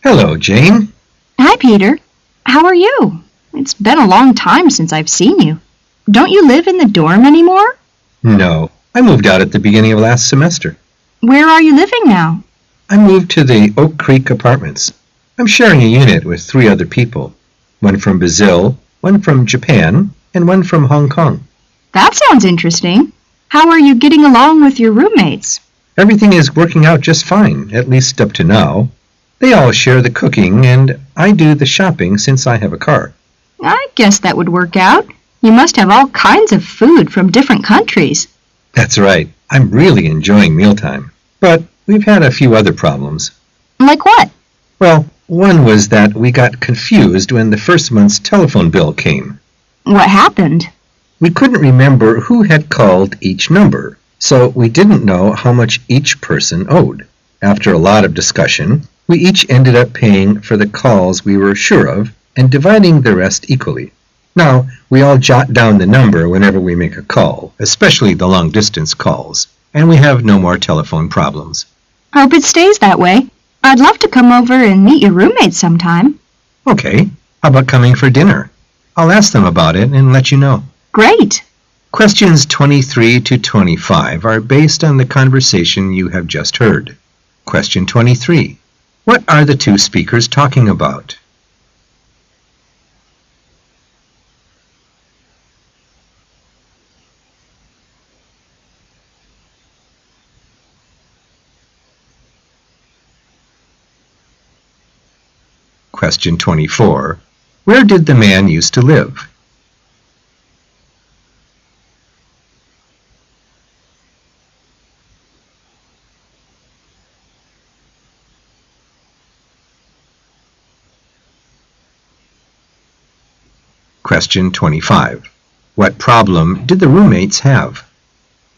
Hello, Jane. Hi, Peter. How are you? It's been a long time since I've seen you. Don't you live in the dorm anymore? No, I moved out at the beginning of last semester. Where are you living now? I moved to the Oak Creek Apartments. I'm sharing a unit with 3 other people. One from Brazil, one from Japan, and one from Hong Kong. That sounds interesting. How are you getting along with your roommates? Everything is working out just fine, at least up to now. They all share the cooking, and I do the shopping since I have a car. I guess that would work out. You must have all kinds of food from different countries. That's right. I'm really enjoying mealtime. But we've had a few other problems. Like what? Well, one was that we got confused when the first month's telephone bill came. What happened? We couldn't remember who had called each number, so we didn't know how much each person owed. After a lot of discussion, we each ended up paying for the calls we were sure of and dividing the rest equally. Now, we all jot down the number whenever we make a call, especially the long-distance calls, and we have no more telephone problems. Hope it stays that way. I'd love to come over and meet your roommates sometime. Okay, how about coming for dinner? I'll ask them about it and let you know. Great. Questions 23 to 25 are based on the conversation you have just heard. Question 23. What are the 2 speakers talking about? Question 24. Where did the man used to live? Question 25. What problem did the roommates have?